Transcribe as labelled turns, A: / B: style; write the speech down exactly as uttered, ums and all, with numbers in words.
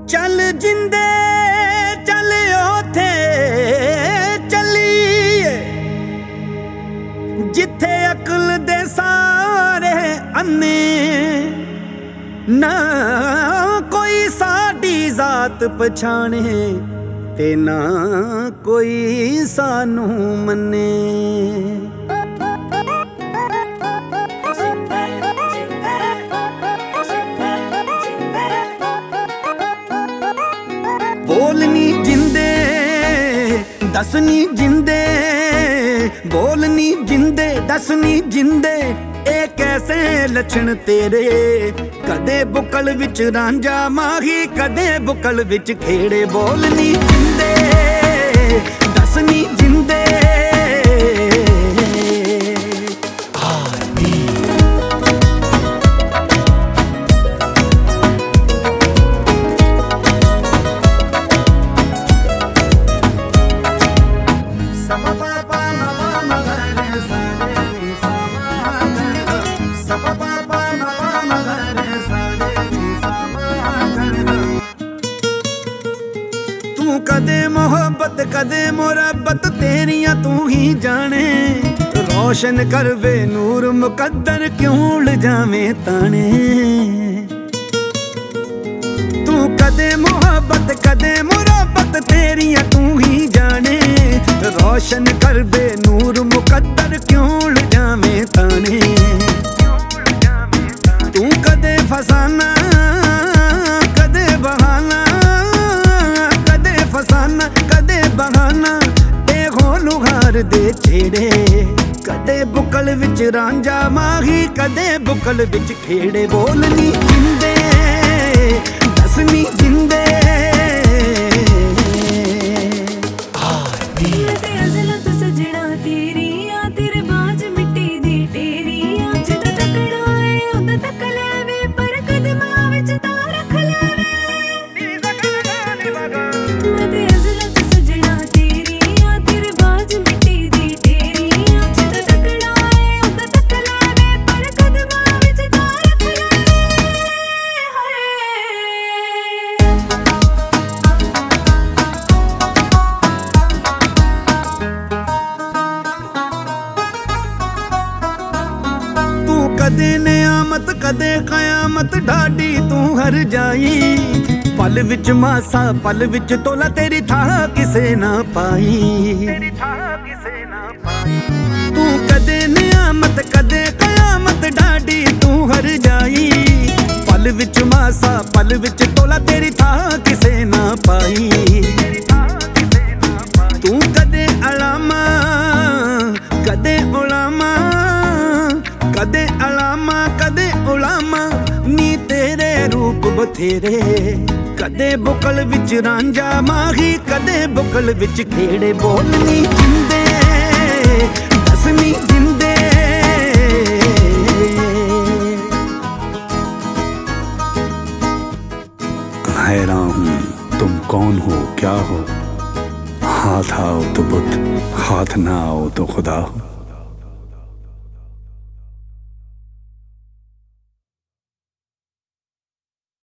A: चल जिंदे चल ओथे चलीए जिथे अकल दे सारे अन्ने ना कोई साडी जात पछाणे ते ना कोई सानू मन्ने। बोल नी जिंदे दस नी जिंदे, बोल नी जिंदे दस नी जिंदे, ए कैसे लक्षण तेरे। कदे बुकल विच रांझा माही कदे बुकल विच खेड़े। बोल नी जिंदे दस नी जिंदे। तू कदे मोहब्बत कदे मुरब्बत तेरियां तू ही जाने। रोशन कर वे नूर मुकद्दर क्यों लजावे ताने। तू कदे मोहब्बत कदे मुरब्बत तेरियां तू ही जाने। रोशन कर वे नूर मुकद्दर क्यों लजावे ताने। तू कदे फसाना कदे बहाना, कदे फसाना कदे बहाना, ते हो लुहार दे छेड़े। कदे बुकल विच रांझा माही कदे बुकल विच खेड़े। बोल नी जिंदे दस नी जिंदे। कदे नियामत कदे कयामत ढाडी तू हर जाई। पल विच मासा पल विच तोला तेरी था किसे ना पाई। तू कदे नियामत कदे कयामत ढाडी तू हर जाई। पल विच मासा पल विच तोला तेरी था किसे ना पाई। तू कदे अलामा कदे उलामा, कदे अलामा कदे उलामा, नी तेरे रूप बथेरे। कदे बुकल विच रांझा माही कदे बुकल विच खेड़े। बोल नी जिंदे दस नी जिंदे।
B: हैरान हूँ तुम कौन हो क्या हो। हाथ आओ तो बुत हाथ ना आओ तो खुदा हो।